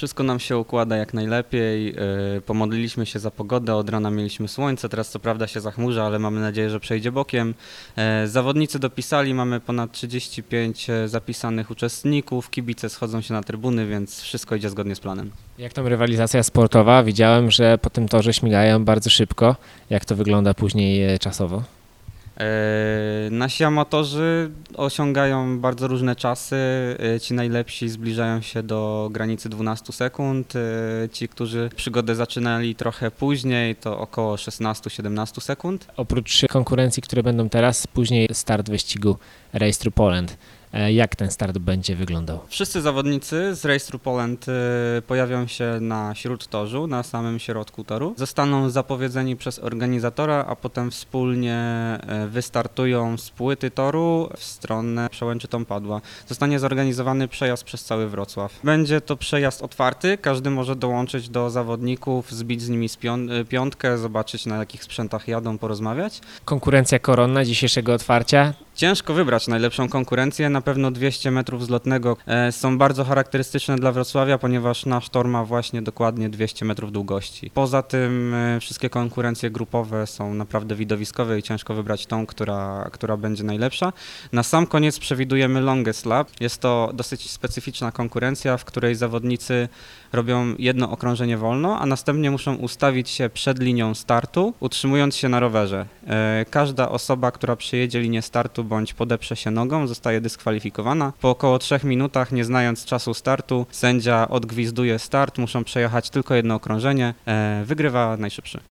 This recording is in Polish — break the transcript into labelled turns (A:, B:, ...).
A: Wszystko nam się układa jak najlepiej. Pomodliliśmy się za pogodę, od rana mieliśmy słońce, teraz co prawda się zachmurza, ale mamy nadzieję, że przejdzie bokiem. Zawodnicy dopisali, mamy ponad 35 zapisanych uczestników, kibice schodzą się na trybuny, więc wszystko idzie zgodnie z planem.
B: Jak tam rywalizacja sportowa? Widziałem, że po tym torze śmigają bardzo szybko. Jak to wygląda później czasowo?
A: Nasi amatorzy osiągają bardzo różne czasy, ci najlepsi zbliżają się do granicy 12 sekund, ci, którzy przygodę zaczynali trochę później, to około 16-17 sekund.
B: Oprócz konkurencji, które będą teraz, później start wyścigu Race Through Poland. Jak ten start będzie wyglądał?
A: Wszyscy zawodnicy z Race Through Poland pojawią się na śródtorzu, na samym środku toru. Zostaną zapowiedzeni przez organizatora, a potem wspólnie wystartują z płyty toru w stronę Przełęczy Padła. Zostanie zorganizowany przejazd przez cały Wrocław. Będzie to przejazd otwarty, każdy może dołączyć do zawodników, zbić z nimi piątkę, zobaczyć na jakich sprzętach jadą, porozmawiać.
B: Konkurencja koronna dzisiejszego otwarcia.
A: Ciężko wybrać najlepszą konkurencję, na pewno 200 metrów zlotnego są bardzo charakterystyczne dla Wrocławia, ponieważ nasz tor ma właśnie dokładnie 200 metrów długości. Poza tym wszystkie konkurencje grupowe są naprawdę widowiskowe i ciężko wybrać tą, która będzie najlepsza. Na sam koniec przewidujemy Longest Lap. Jest to dosyć specyficzna konkurencja, w której zawodnicy robią jedno okrążenie wolno, a następnie muszą ustawić się przed linią startu, utrzymując się na rowerze. Każda osoba, która przejedzie linię startu bądź podeprze się nogą, zostaje dyskwalifikowana. Po około 3 minutach, nie znając czasu startu, sędzia odgwizduje start, muszą przejechać tylko jedno okrążenie, wygrywa najszybszy.